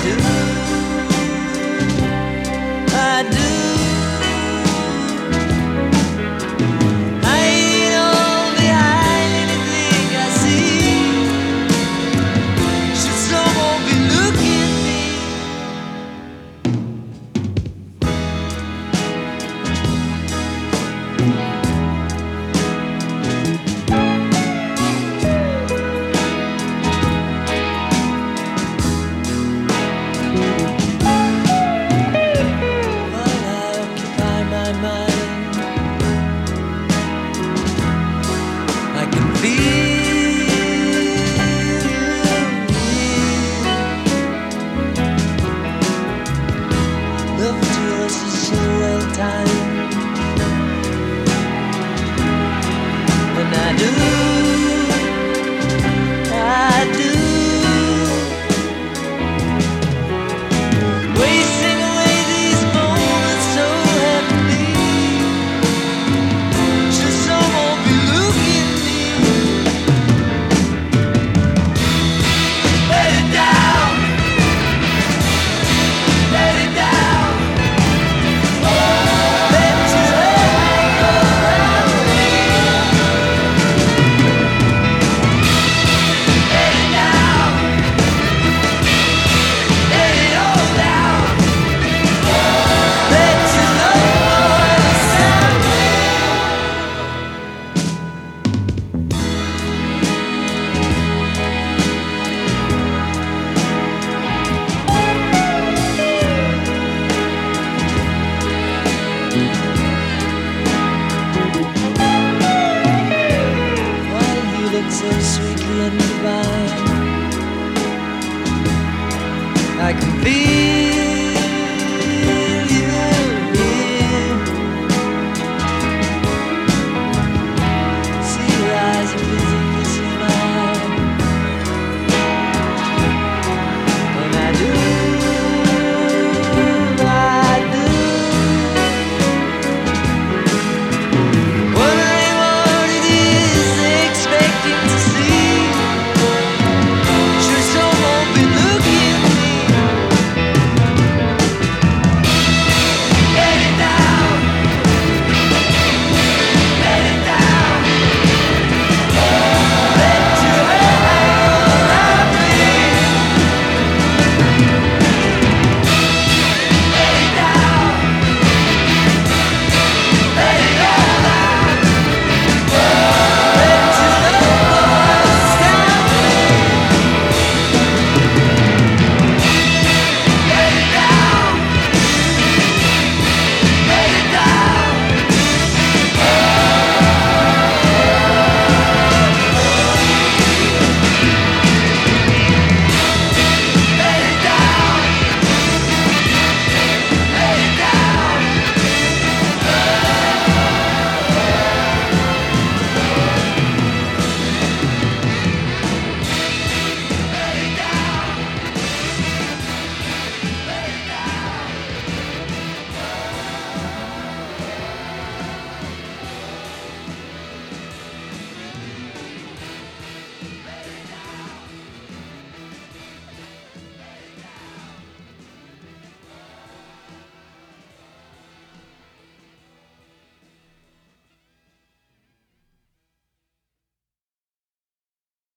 do, I do. I ain't all behind anything I see. Should someone be looking at me? I can feel love to us is so well timed, and I do, wasting away these moments so happily. Should someone be looking at me? Let it down, let it down. Let your head go around me. Let it down, let it all down. Let your love sound me. While you look so sweetly and divine, I can feel